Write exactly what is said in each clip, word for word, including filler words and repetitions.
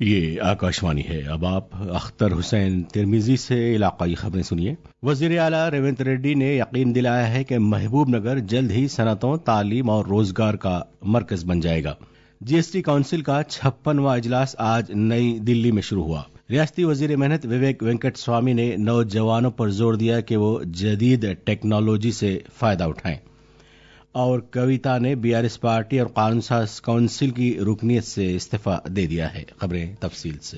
ये आकाशवाणी है। अब आप अख्तर हुसैन तिरमिजी से इलाकाई खबरें सुनिए। वजीर आला रेवंत रेड्डी ने यकीन दिलाया है कि महबूब नगर जल्द ही सनतों, तालीम और रोजगार का मरकज बन जाएगा। जीएसटी काउंसिल का छप्पनवां इजलास आज नई दिल्ली में शुरू हुआ। रियासती वजीर मेहनत विवेक वेंकट स्वामी ने नौजवानों पर जोर दिया कि वो जदीद टेक्नोलॉजी से फायदा उठाएं। और कविता ने बीआरएस पार्टी और कानून साज काउंसिल की रुकनीत से इस्तीफा दे दिया है। खबरें तफसील से।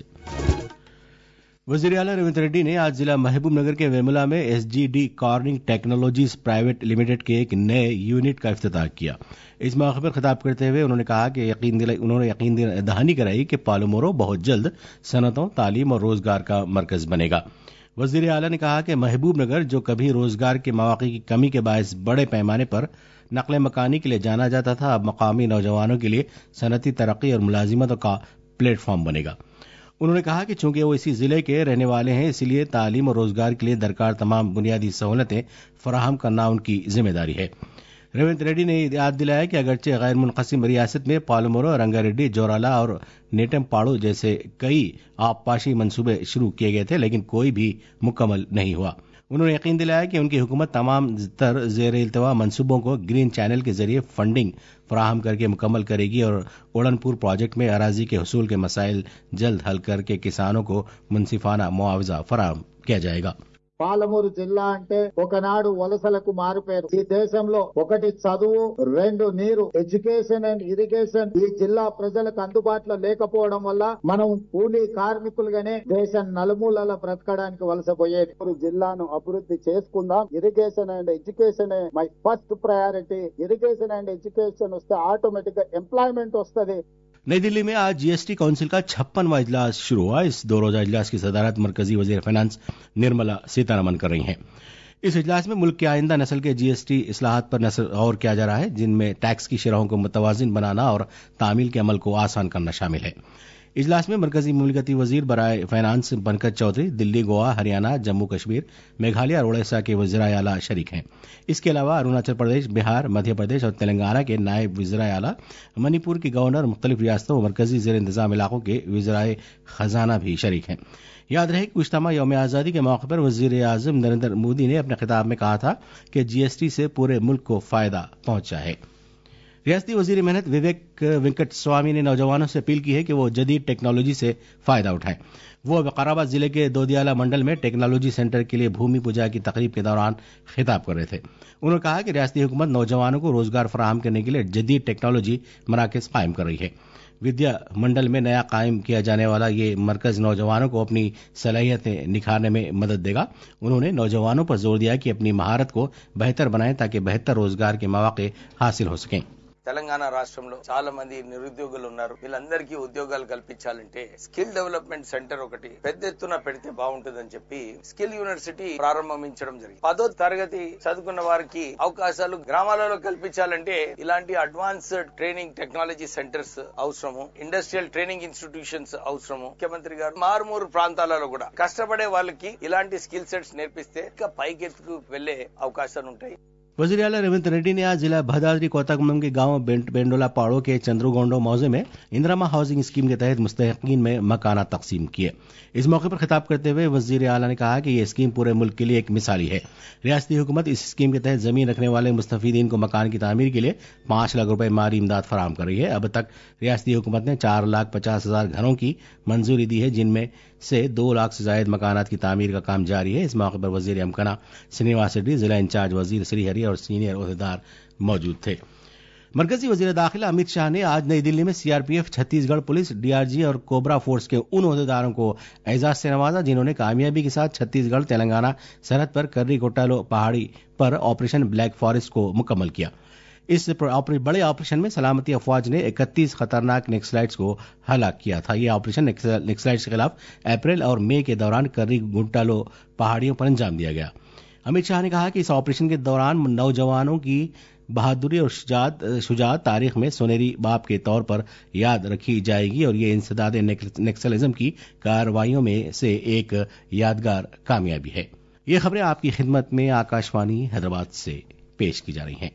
वजीर आला रेवंत रेड्डी ने आज जिला महबूब नगर के वेमुला में SGD Corning technologies private limited के एक नए यूनिट का इफ्तिताह किया। इस मौके पर खिताब करते हुए उन्होंने कहा कि यकीन दिलाई उन्होंने यकीन दहानी कराई कि पालुमोरो बहुत जल्द सनतों, तालीम और रोजगार का मरकज बनेगा। वजीर आला ने कहा कि महबूब नगर जो कभी रोजगार के मौके की कमी के बायस बड़े पैमाने पर नकल मकानी के लिए जाना जाता था, अब मकामी नौजवानों के लिए सनती तरक्की और मुलाजिमतों का प्लेटफॉर्म बनेगा। उन्होंने कहा कि चूंकि वो इसी जिले के रहने वाले हैं, इसलिए तालीम और रोजगार के लिए दरकार तमाम बुनियादी सहूलतें फराहम करना उनकी जिम्मेदारी है। रेवंत रेड्डी ने याद दिलाया कि अगरचे गैर मुनक़सिम रियासत में पालुमोरो, रंगारेड्डी, जोराला और नेटमपाड़ो जैसे कई आबपाशी मंसूबे शुरू किए गए थे, लेकिन कोई भी मुकम्मल नहीं हुआ। उन्होंने यकीन दिलाया कि उनकी हुकूमत तमाम तर ज़ेर इल्तवा मंसूबों को ग्रीन चैनल के जरिए फंडिंग फराहम करके मुकम्मल करेगी और उड़नपुर प्रोजेक्ट में अराजी के हसूल के मसाइल जल्द हल करके किसानों को मुनसिफाना मुआवजा फराहम किया जाएगा। పాలమూరు జిల్లా అంటే ఒకనాడు వలసలకు మారుపేరు। ఈ దేశంలో ఒకటి చదువు, రెండు నీరు, ఎడ్యుకేషన్ అండ్ ఇరిగేషన్ ఈ జిల్లా ప్రజలకు అందుబాటులో లేకపోవడం వల్ల మనం కూలీ కార్మికులుగానే దేశం నలుమూలల బ్రతకడానికి వలసపోయేది। జిల్లాను అభివృద్ధి చేసుకుందాం। Irrigation and education my first priority. Irrigation and education వస్తే ఆటోమేటిక్ గా ఎంప్లాయ్మెంట్ వస్తుంది। नई दिल्ली में आज जीएसटी काउंसिल का छप्पनवां इजलास शुरू हुआ। इस दो रोजा इजलास की सदारत मरकजी वजीर फाइनेंस निर्मला सीतारमण कर रही हैं। इस इजलास में मुल्क के आइंदा नस्ल के जीएसटी इस्लाहात पर नस्ल और किया जा रहा है, जिनमें टैक्स की शरहों को मुतवाजिन बनाना और तामील के अमल को आसान करना शामिल है। इजलास में मरकजी मुमलिकती वजीर बराए फाइनेंस पंकज चौधरी, दिल्ली, गोवा, हरियाणा, जम्मू कश्मीर, मेघालय और उड़ीसा के वज़ीराए आला शरीक हैं। इसके अलावा अरुणाचल प्रदेश, बिहार, मध्य प्रदेश और तेलंगाना के नायब वज़ीराए आला, मणिपुर की गवर्नर, मुख्तलिफ रियासतों और मरकजी ज़ेर इंतजाम इलाकों के वज़ीराए खजाना भी शरीक हैं। याद रहे कि इज्तिमा यौम आज़ादी के मौके पर वज़ीर आज़म नरेंद्र मोदी ने अपने खिताब में कहा था कि जीएसटी से पूरे मुल्क को फायदा पहुंचा है। रियासती वजीर मेहनत विवेक वेंकट स्वामी ने नौजवानों से अपील की है कि वो जदीद टेक्नोलॉजी से फायदा उठाएं। वो विकाराबाद जिले के दोदियाला मंडल में टेक्नोलॉजी सेंटर के लिए भूमि पूजा की तकरीब के दौरान खिताब कर रहे थे। उन्होंने कहा कि रियासती हुकूमत नौजवानों को रोजगार फराहम करने के लिए जदीद टेक्नोलॉजी मराकज कायम कर रही है। विद्या मंडल में नया कायम किया जाने वाला ये मरकज नौजवानों को अपनी सलाहियतें निखारने में मदद देगा। उन्होंने नौजवानों पर जोर दिया कि अपनी महारत को बेहतर बनाएं ताकि बेहतर रोजगार के मौके हासिल हो सकें। తెలంగాణ రాష్ట్రంలో చాలా మంది నిరుద్యోగులు ఉన్నారు। వీళ్ళందరికీ ఉద్యోగాలు కల్పించాలంటే స్కిల్ డెవలప్మెంట్ సెంటర్ ఒకటి పెద్ద ఎత్తున పెడితే బాగుంటుందని చెప్పి స్కిల్ యూనివర్సిటీ ప్రారంభించడం జరిగింది। పదో తరగతి చదువుకున్న వారికి అవకాశాలు గ్రామాలలో కల్పించాలంటే ఇలాంటి అడ్వాన్స్డ్ ట్రైనింగ్ టెక్నాలజీ సెంటర్స్ అవసరము, ఇండస్ట్రియల్ ట్రైనింగ్ ఇన్స్టిట్యూషన్స్ అవసరము। ముఖ్యమంత్రి గారు మారుమూరు ప్రాంతాలలో కూడా కష్టపడే వాళ్ళకి ఇలాంటి స్కిల్ సెట్స్ నేర్పిస్తే ఇంకా పైకెత్తుకు వెళ్లే అవకాశాలు ఉంటాయి। वज़ीर आला रेवंत रेड्डी ने आज जिला भदादरी कोतागुमम के गांव बेंडोला पाड़ो के चंद्रगोंडो मौजे में इंदिरामा हाउसिंग स्कीम के तहत मुस्तहिकीन में मकानात तकसीम किए। इस मौके पर खिताब करते हुए वज़ीर आला ने कहा कि यह स्कीम पूरे मुल्क के लिए एक मिसाली है। रियासती हुकूमत इस स्कीम के तहत जमीन रखने वाले मुस्तफीदीन को मकान की तामीर के लिए पांच लाख रुपए माली इमदाद फराहम कर रही है। अब तक रियासती हुकूमत ने चार लाख पचास हजार घरों की मंजूरी दी है, जिनमें से दो लाख से जायद मकानात की तामीर का काम जारी है। इस मौके पर वजीर अमकना श्रीनिवास रेड्डी, जिला इंचार्ज वजीर श्रीहरि और सीनियर ओहदेदार मौजूद थे। मरकजी वजीर दाखिला अमित शाह ने आज नई दिल्ली में सीआरपीएफ, छत्तीसगढ़ पुलिस, डीआरजी और कोबरा फोर्स के उन ओहदेदारों को एजाज से नवाजा जिन्होंने कामयाबी के साथ छत्तीसगढ़ तेलंगाना सरहद पर कर्री कोटालो पहाड़ी पर ऑपरेशन ब्लैक फॉरेस्ट को मुकम्मल किया। इस बड़े ऑपरेशन में सलामती अफवाज ने इकतीस खतरनाक नक्सलाइट्स को हलाक किया था। यह ऑपरेशन नक्सलाइट्स के खिलाफ अप्रैल और मई के दौरान कर्री गुंटालो पहाड़ियों पर अंजाम दिया गया। अमित शाह ने कहा कि इस ऑपरेशन के दौरान नौजवानों की बहादुरी और शुजात शुजात तारीख में सुनहरी बाप के तौर पर याद रखी जाएगी और ये इंसदाद नक्सलिज्म की कार्रवाइयों में से एक यादगार कामयाबी है। ये खबरें आपकी खिदमत में आकाशवाणी हैदराबाद से पेश की जा रही हैं।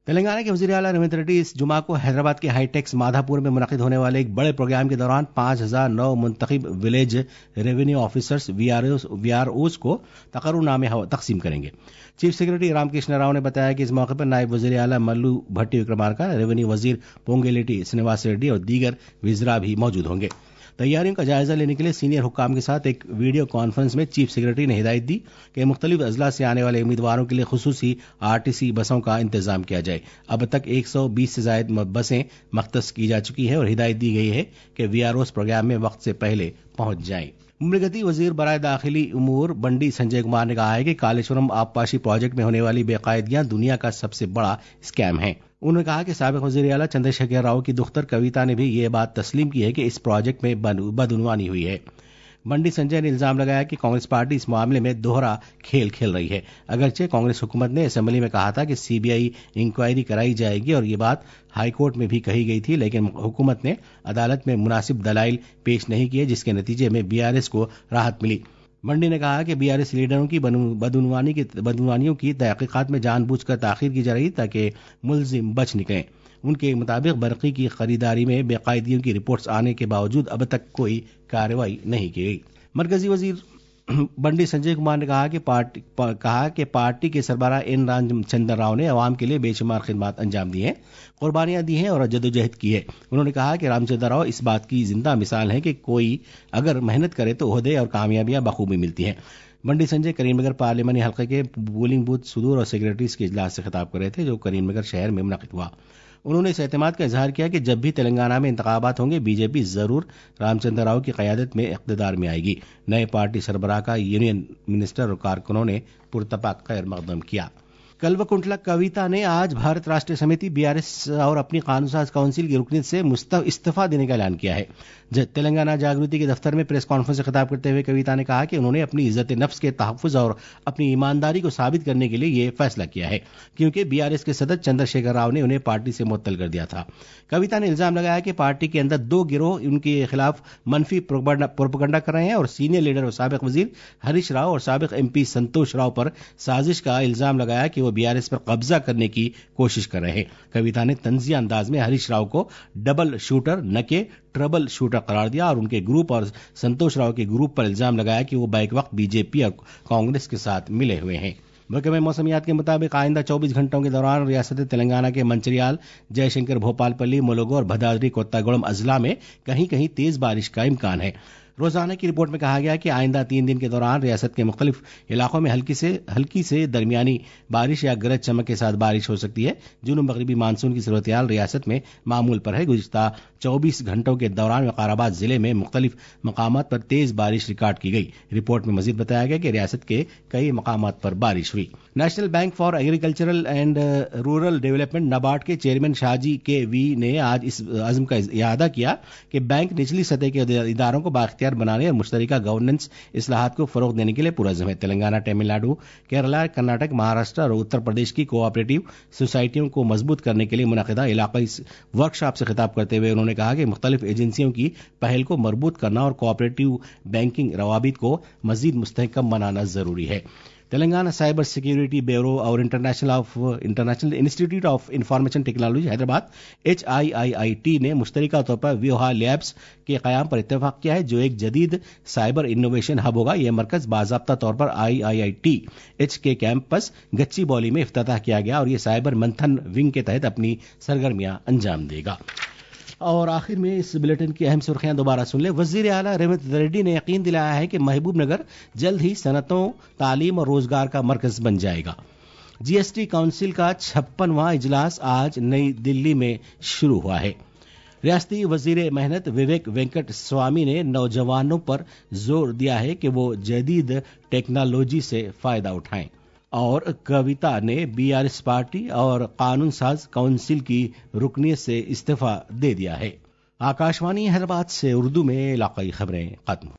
تلنگانہ کے وزیر اعلیٰ ریونت ریڈی اس جمعہ کو حیدرآباد کے ہائی ٹیکس مادھاپور میں منعقد ہونے والے ایک بڑے پروگرام کے دوران پانچ ہزار نو منتخب village revenue officers V R Os کو تقرر نامے تقسیم کریں گے. چیف سیکرٹری رام کرشن راؤ نے بتایا کہ اس موقع پر نائب وزیر اعلیٰ ملو بھٹی وکرمارکا، ریونیو وزیر پونگیلیٹی سرینواس ریڈی اور دیگر وزراء بھی موجود ہوں گے. تیاریوں کا جائزہ لینے کے لیے سینئر حکام کے ساتھ ایک ویڈیو کانفرنس میں چیف سیکرٹری نے ہدایت دی کہ مختلف اضلاع سے آنے والے امیدواروں کے لیے خصوصی آر ٹی سی بسوں کا انتظام کیا جائے. اب تک ایک سو بیس سے زائد بسیں مختص کی جا چکی ہیں اور ہدایت دی گئی ہے کہ وی آر اوز پروگرام میں وقت سے پہلے پہنچ جائیں. مملکتی وزیر برائے داخلی امور بنڈی سنجے کمار نے کہا ہے کہ کالیشورم آبپاشی پروجیکٹ میں ہونے والی بے قاعدگیاں دنیا کا سب سے بڑا اسکیم ہیں. انہوں نے کہا کہ سابق وزیر اعلیٰ چندر شیکھر راؤ کی دختر کویتا نے بھی یہ بات تسلیم کی ہے کہ اس پروجیکٹ میں بدعنوانی ہوئی ہے. بنڈی سنجے نے الزام لگایا کہ کانگریس پارٹی اس معاملے میں دوہرا کھیل کھیل رہی ہے. اگرچہ کانگریس حکومت نے اسمبلی میں کہا تھا کہ سی بی آئی انکوائری کرائی جائے گی اور یہ بات ہائی کورٹ میں بھی کہی گئی تھی، لیکن حکومت نے عدالت میں مناسب دلائل پیش نہیں کیے جس کے نتیجے میں بی آر ایس کو راحت ملی. منڈی نے کہا کہ بی آر ایس لیڈروں کی بدعنوانی کی بدعنوانیوں کی تحقیقات میں جان بوجھ کر تاخیر کی جا رہی تاکہ ملزم بچ نکلیں. ان کے مطابق برقی کی خریداری میں بے قاعدگیوں کی رپورٹس آنے کے باوجود اب تک کوئی کارروائی نہیں کی گئی. مرکزی وزیر بنڈی سنجے کمار نے کہا کہ پارٹی کہا کہ پارٹی کے سربراہ این رام چندر راؤ نے عوام کے لیے بے شمار خدمات انجام دی ہیں، قربانیاں دی ہیں اور جدوجہد کی ہے. انہوں نے کہا کہ رام چندر راؤ اس بات کی زندہ مثال ہے کہ کوئی اگر محنت کرے تو عہدے اور کامیابیاں بخوبی ملتی ہیں. بنڈی سنجے کریم نگر پارلیمانی حلقے کے پولنگ بوتھ صدور اور سیکرٹریز کے اجلاس سے خطاب کر رہے تھے جو کریم نگر شہر میں منعقد ہوا. انہوں نے اس اعتماد کا اظہار کیا کہ جب بھی تلنگانہ میں انتخابات ہوں گے بی جے پی ضرور رام چندر راؤ کی قیادت میں اقتدار میں آئے گی. نئے پارٹی سربراہ کا یونین منسٹر اور کارکنوں نے پرتپاک خیر مقدم کیا. کلوا کنٹلا کویتا نے آج Bharat Rashtra Samithi B R S اور اپنی قانون ساز کونسل کی رکنیت سے استعفیٰ دینے کا اعلان کیا ہے. تلنگانہ جاگرتی کے دفتر میں پریس کانفرنس سے خطاب کرتے ہوئے کویتا نے کہا کہ انہوں نے اپنی عزت نفس کے تحفظ اور اپنی ایمانداری کو ثابت کرنے کے لیے یہ فیصلہ کیا ہے کیونکہ بی آر ایس کے صدر چندر شیکھر راؤ نے انہیں پارٹی سے معطل کر دیا تھا. کویتا نے الزام لگایا کہ پارٹی کے اندر دو گروہ ان کے خلاف منفی پروپیگنڈا کر رہے ہیں اور سینئر لیڈر اور سابق وزیر ہریش راؤ اور سابق ایم پی سنتوش راؤ پر سازش کا الزام لگایا کہ وہ بی آر ایس پر قبضہ کرنے کی کوشش کر رہے ہیں. کویتا نے طنزیہ انداز میں ہریش راؤ کو ڈبل شوٹر نہ کہ ٹربل شوٹر قرار دیا اور ان کے گروپ اور سنتوش راؤ کے گروپ پر الزام لگایا کہ وہ بیک وقت بی جے پی اور کانگریس کے ساتھ ملے ہوئے ہیں. محکمہ موسمیات کے مطابق آئندہ چوبیس گھنٹوں کے دوران ریاست تلنگانہ کے منچریال، جے شنکر، بھوپال پلی، ملوگو اور بھدادری کوتہ گوڑم اضلاع میں کہیں کہیں تیز بارش کا امکان ہے. روزانہ کی رپورٹ میں کہا گیا کہ آئندہ تین دن کے دوران ریاست کے مختلف علاقوں میں ہلکی سے ہلکی سے درمیانی بارش یا گرج چمک کے ساتھ بارش ہو سکتی ہے. جنوب مغربی مانسون کی صورتحال ریاست میں معمول پر ہے. گزشتہ چوبیس گھنٹوں کے دوران وقار آباد ضلع میں مختلف مقامات پر تیز بارش ریکارڈ کی گئی. رپورٹ میں مزید بتایا گیا کہ ریاست کے کئی مقامات پر بارش ہوئی. National bank for agricultural and rural development NABARD کے چیئرمین شاہجی کے وی نے آج اس عزم کا اعادہ کیا کہ بینک نچلی سطح کے اداروں کو بااختیار بنانے اور مشترکہ گورننس اصلاحات کو فروغ دینے کے لیے پرعزم ہے. تلنگانہ، تمل ناڈو، کیرلا، کرناٹک، مہاراشٹر اور اتر پردیش کی کوآپریٹو سوسائٹیوں کو مضبوط کرنے کے لیے منعقدہ علاقائی ورکشاپ سے خطاب کرتے ہوئے انہوں نے کہا کہ مختلف ایجنسیوں کی پہل کو مربوط کرنا اور کوآپریٹو بینکنگ روابط کو مزید مستحکم بنانا ضروری ہے. تلنگانہ سائبر سیکیورٹی بیورو اور international of international institute of information technology Hyderabad H I I I T نے مشترکہ طور پر ویوہا لیبس کے قیام پر اتفاق کیا ہے جو ایک جدید سائبر انوویشن ہب ہوگا. یہ مرکز باضابطہ طور پر I I I T H کے کیمپس گچی بولی میں افتتاح کیا گیا اور یہ سائبر منتھن ونگ کے تحت اپنی سرگرمیاں انجام دے گا. اور آخر میں اس بلیٹن کی اہم سرخیاں دوبارہ سن لیں. وزیر اعلیٰ ریونت ریڈی نے یقین دلایا ہے کہ محبوب نگر جلد ہی صنعتوں، تعلیم اور روزگار کا مرکز بن جائے گا. جی ایس ٹی کونسل کا چھپنواں اجلاس آج نئی دلی میں شروع ہوا ہے. ریاستی وزیر محنت وویک وینکٹ سوامی نے نوجوانوں پر زور دیا ہے کہ وہ جدید ٹیکنالوجی سے فائدہ اٹھائیں. اور کویتا نے بی آر ایس پارٹی اور قانون ساز کونسل کی رکنیت سے استعفیٰ دے دیا ہے. آکاشوانی حیدرآباد سے اردو میں علاقائی خبریں ختم.